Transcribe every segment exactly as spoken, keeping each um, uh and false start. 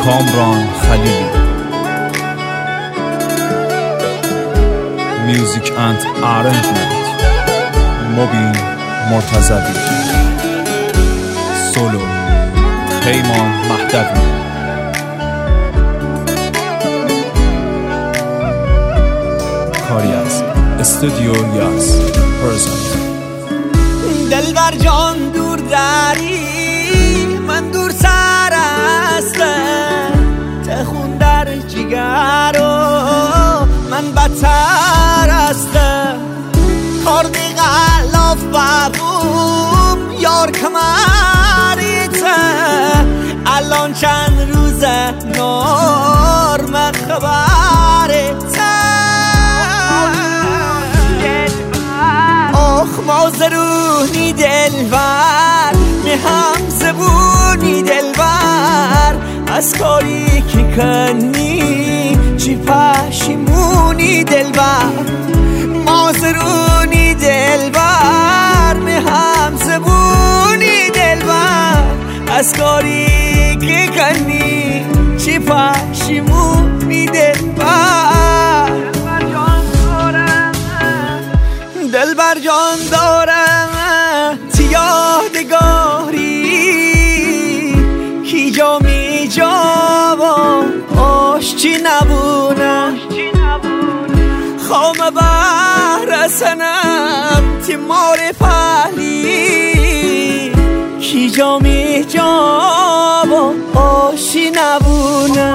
کامران خلیلی. میوزیک اند ارنجمنت مبین مرتضوی. سولو پیمان مهدوی. کاری از استودیو یاس پرزنت. دلبر جان دور داری من دور سر هستم، تخون در جگر و من بدتر هستم. کارد غلاف ببوم یار کمریته، الان چند روزه نار من خبریته. آخ مازرونی دلبر نه هم زبونی دلبر، از کاری که کنی چی پشیمونی دلبر. مازرونی دلبر نه هم زبونی دلبر، از کاری که کنی چی پشیمونی دلبر. دلبر جان دارم تی یادگاری، کی جا می جا و آش چی نبونه، خام بهر سنم تی مار پهلی، کی جا می جا و آشی نبونه.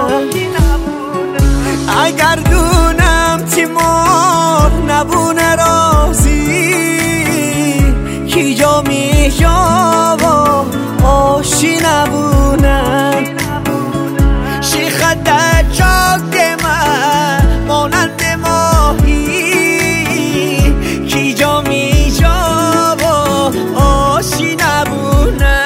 اگر دونم تی مار نبونه رازی، کی جا می جا و آشی نبونه. شیخ دجاگ من مانند ماهی، کی جا می جا و آشی نبونه.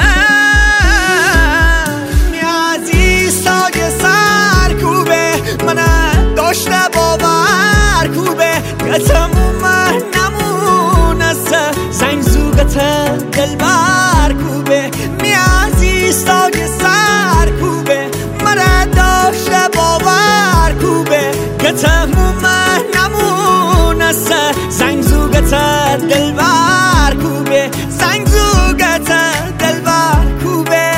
میازی ساگ سر کوبه من داشته باور کوبه، گتمون من نمونه زنگ زوگت دلبر کوبه. میازی ساگ سر کوبه من داشته باور کوبه، گتمون من نمونه زنگ زوگت دلبر کوبه، زنگ زوگت دلبر کوبه.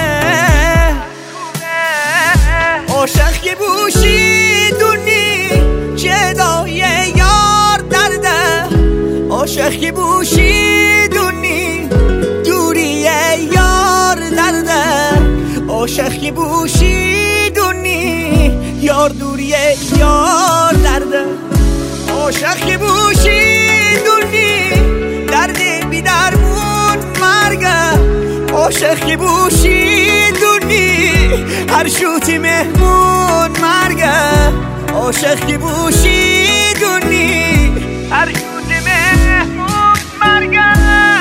عاشق که بوشی دونی جدای یار درده، عاشق که بوشی دونی دوری یار درده، عاشق که بوشی دونی یار دوری یار درده. عاشق که بوشی دونی درد بی درمون مرگه، عاشق که بوشی دونی هر شوتی مهمون مرگه، عاشق که بوشی دونی هر شوتی مهمون مرگه.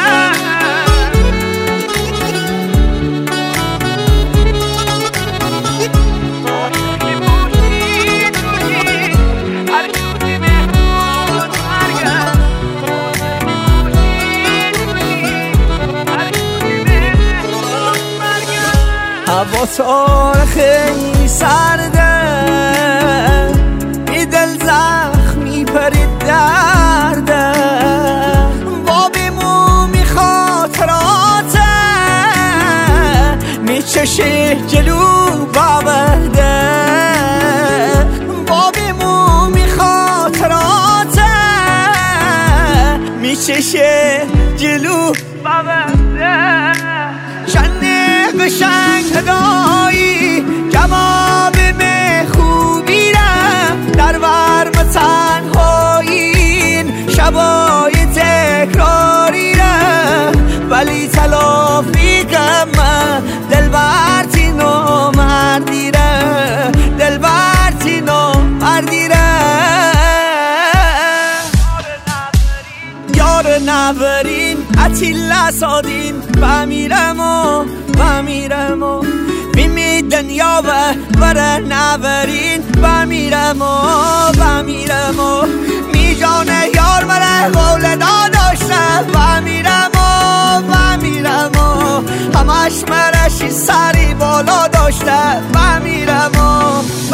هوا تار خیلی سرده، بی دل زخمی پرید درده، بابی مومی خاطراته میچشه جلو باورده. بابی مومی خاطراته میچشه جلو باورده. قشنگ هدایی جواب می خوبی رفت، در ورم تنهایین شبای تکراری رفت، ولی تلافی کم دل برتی نو مردی رفت، دل برتی نو مردی رفت. یار نبرین اتیلا سادین بمیرم و بمیرم و میمی دنیا و بره نبرین بمیرم و بمیرم و می جان یار بره قول داداشته بمیرم و بمیرم و همش مرش هرچی سری بالا داشته و میرم و